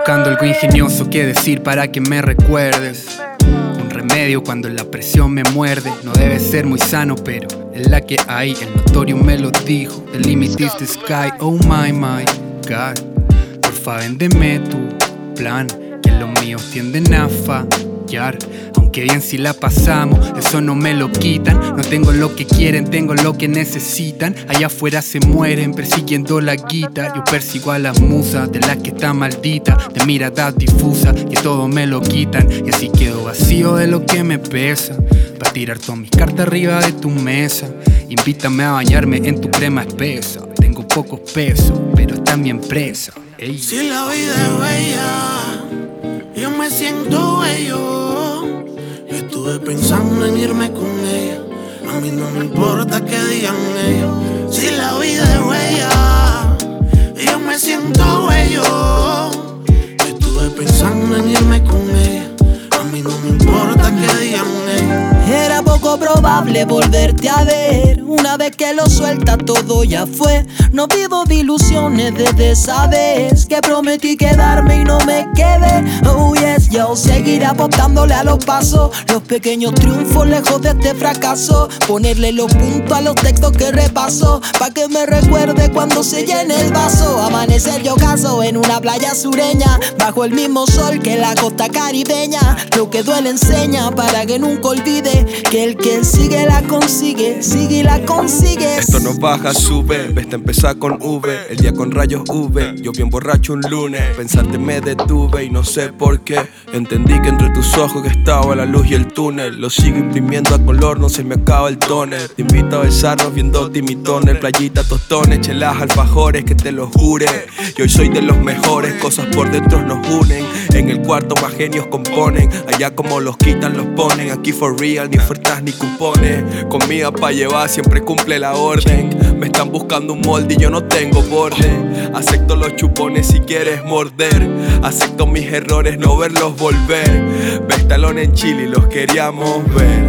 buscando algo ingenioso que decir para que me recuerdes. Un remedio cuando la presión me muerde. No debe ser muy sano, pero es la que hay. El notorio me lo dijo. The limit is the sky. Oh my God. Porfa, véndeme tu plan, que los míos tienden a fallar. Aunque bien si la pasamos, eso no me lo quitan. No tengo lo que quieren, tengo lo que necesitan. Allá afuera se mueren persiguiendo la guita. Yo persigo a las musas de las que está maldita, de miradas difusas que todo me lo quitan. Y así quedo vacío de lo que me pesa, pa' tirar todas mis cartas arriba de tu mesa. Invítame a bañarme en tu crema espesa. Tengo pocos pesos, pero también presa. Ey. Si la vida es bella, yo me siento bello. Yo estuve pensando en irme con ella. A mí no me importa que digan ellos. Si la vida es bella, yo me siento bello. Yo estuve pensando en irme con ella. A mí no me importa que digan ellos. Era poco probable volverte a ver. Una vez que lo suelta todo ya fue. No vivo de ilusiones desde esa vez que prometí quedarme y no me quedé. Oh yes, yo seguiré apostándole a los pasos, los pequeños triunfos lejos de este fracaso. Ponerle los puntos a los textos que repaso, pa' que me recuerde cuando se llene el vaso. Amanecer yo caso en una playa sureña, bajo el mismo sol que la costa caribeña. Lo que duele enseña para que nunca olvide que el que sigue la consigue, sigue y la consigue. Esto no baja, sube, esta empezó con V, el día con rayos V. Yo bien borracho un lunes, pensarte me detuve y no sé por qué. Entendí que entre tus ojos que estaba la luz y el túnel. Lo sigo imprimiendo a color, no se me acaba el tóner. Te invito a besarnos viendo timitones, playita, tostones, chelas, alfajores, que te lo jure. Y hoy soy de los mejores, cosas por dentro nos unen. En el cuarto más genios componen, allá como los quitan los ponen. Aquí for real, ni ofertas ni cupones. Comida pa' llevar, siempre cumple la orden. Me están buscando un molde y yo no tengo borde. Acepto los chupones si quieres morder. Acepto mis errores, no verlos volver. Ves talón en Chile y los queríamos ver.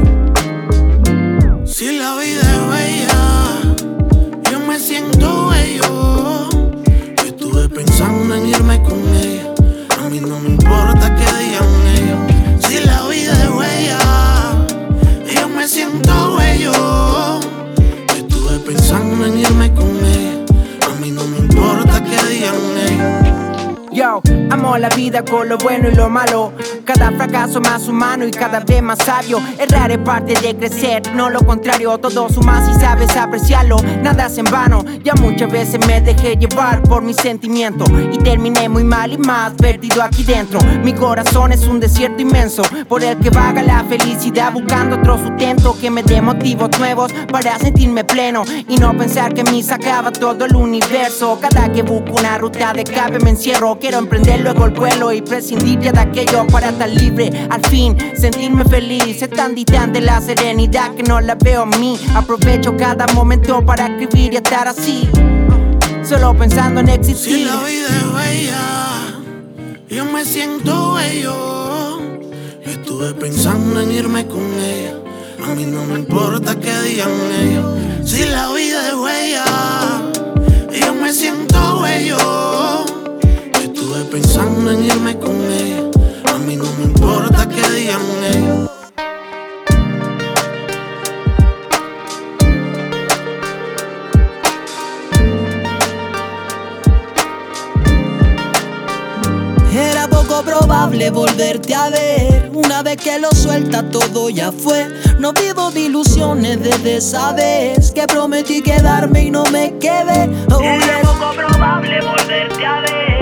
Si la vida es bella, yo me siento bello. Yo estuve pensando en irme con ella. A mí no me importa que digan ellos. Si la vida es bella, yo me siento bello. Yo estuve pensando en irme con ella. A mí no me importa que digan ellos. Yo, amo la vida con lo bueno y lo malo. Cada fracaso más humano y cada vez más sabio. Errar es parte de crecer, no lo contrario. Todo suma si sabes apreciarlo, nada es en vano. Ya muchas veces me dejé llevar por mis sentimientos y terminé muy mal y más perdido aquí dentro. Mi corazón es un desierto inmenso por el que vaga la felicidad, buscando otro sustento que me dé motivos nuevos para sentirme pleno y no pensar que en mí se acaba todo el universo. Cada que busco una ruta de escape me encierro. Quiero emprender luego el vuelo y prescindir ya de aquello para estar libre. Al fin, sentirme feliz. Es tan distante la serenidad que no la veo en mí. Aprovecho cada momento para escribir y estar así, solo pensando en existir. Si la vida es bella, yo me siento bello. Yo estuve pensando en irme con ella. A mí no me importa que digan ellos. Si la vida es bella, yo me siento bello. Estuve pensando en irme con ella. A mí no me importa que digan ellos. Era poco probable volverte a ver. Una vez que lo suelta todo ya fue. No vivo de ilusiones desde esa vez que prometí quedarme y no me quedé. Oh, era poco probable volverte a ver.